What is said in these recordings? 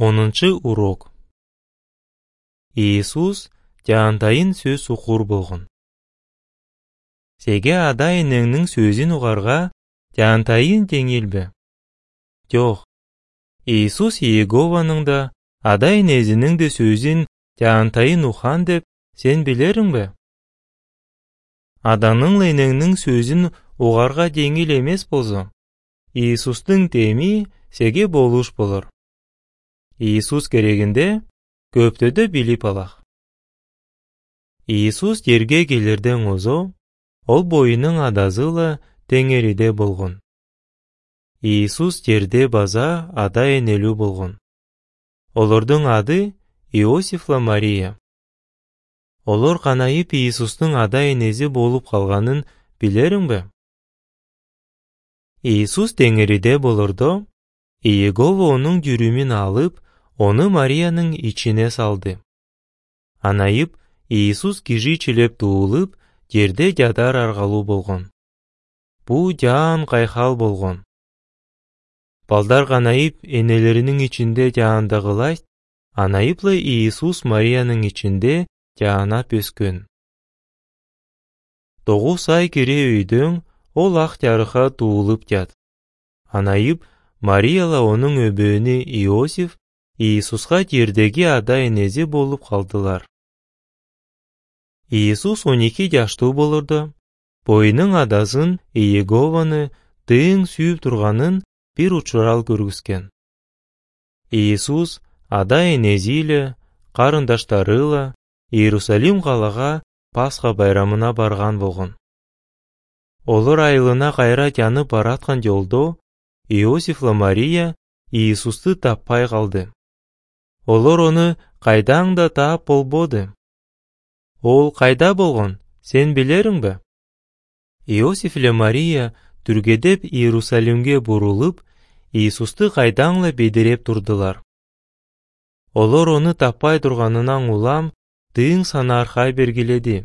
10-нчы урок. Иисус жаантайын сөз укур болгон. Сеге адай энеңнің сөзін угарга жаантайын жеңилбе? Жок. Иисус Иегованың да, адай энезинин де сөзін жаантайын ухан деп сен билериңбе? Аданын энеңнің сөзін угарга жеңил эмес болсо, Иисустың теми сеге болуш болор. Иисус керегинде көптөдө билип алах. Иисус жерге келерден озо, ол бойынын адазыла теңериде болгон. Иисус жерде база ада энелүү болгон. Олордун ады Иосифла Мария. Олор канайып Иисустун ада энези болуп калганын билериңбе? Иисус теңериде болордо, Иегова онун жүрүмүн алып, оны Мариянын ичине салды. Анайып, Иисус киши чилеп туулуп, жерде жадар аргалуу болгон. Бу жаан кайхал болгон. Балдар канайып, энелеринин ичинде жаандагылай, анайыпла Иисус Мариянын ичинде жаанап өскөн. 9 ай кире өйдөн ол ак жарыха туулуп жат. Анайып, Марияла онун өбөөнү Иосиф Иисуска жердеги ада энези болуп калдылар. Иисус 12 жаштуу болордо, бойунун адасын Иегованы тыйын сүйүп турганын бир учурал көргүзгөн. Иисус ада энезиле, карындаштарыла Иерусалим калага Пасха байрамына барган болгон. Олор айылына кайра жанып бараткан жолдо Иосифла Мария Иисусту таппай калды. Олор оны кайдаң да таап болбоду. Ол кайда болгон, сен билериңбе? Иосиф эле Мария түргедеп Иерусалимге бурулуп, Иисусту кайдаңла бедереп турдулар. Олор оны таппай турганынан улам тыйын санаархай бергиледи.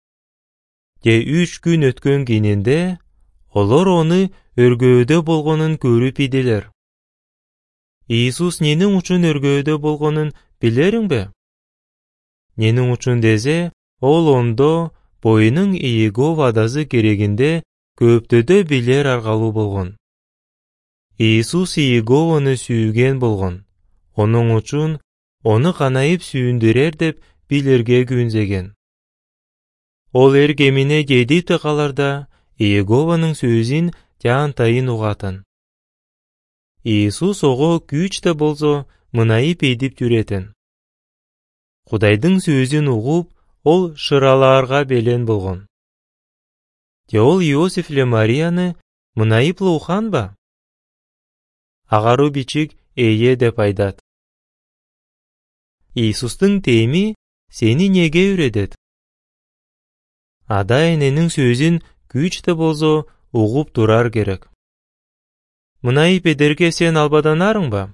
3 күн өткөн кийининде олор оны өргөөдө болгонун көрүп идилер. Иисус ненин үчүн өргөөдө болгонун билериңбе? Ненин үчүн дезе, ол ондо бойунун Иегова адазы керегинде көптөдө билер аргалуу болгон. Иисус Иегованы сүйгөн болгон. Онун үчүн оны канайып сүйүндүрер деп билерге күнзеген. Ол эргемине жедип каларда Иегованын сөзүн жаантайын угатын. Иисус ого күч да болсо мынайып эдип жүрөтүн. Кудайдын сөзүн угуп, ол шыралаарга белен болгон. Же ол Иосиф эле Марияны мынайыпла уханба? Агару бичик эйе деп айтат. Иисустун теми сени неге үйрөтөт? Ада эненин сөзүн күч да болсо угуп турар керек. Мынайып эдерге сен албаданарыңба?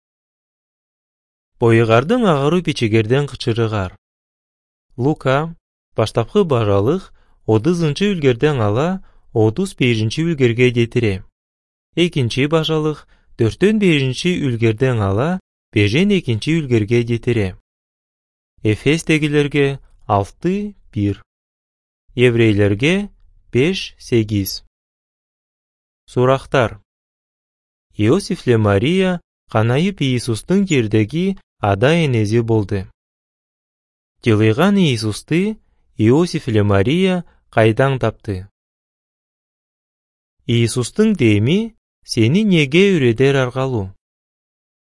Бойгардын агару бичигерден кычырыгар. Лука, баштапкы бажалык 30-нчы үлгерден ала 35-нчы үлгерге жетире. Экинчи бажалык 4-5-нчы үлгерден ала 5-2-нчы үлгерге жетире. Эфестегилерге 6-1. Еврейлерге 5-8. Сурактар. Иосиф ле Мария канайып Иисустун жердеги ада энези болду. Жылыйган Иисусту Иосиф ле Мария кайдан тапты? Иисустун деми сени неге үйрөтер аргалуу?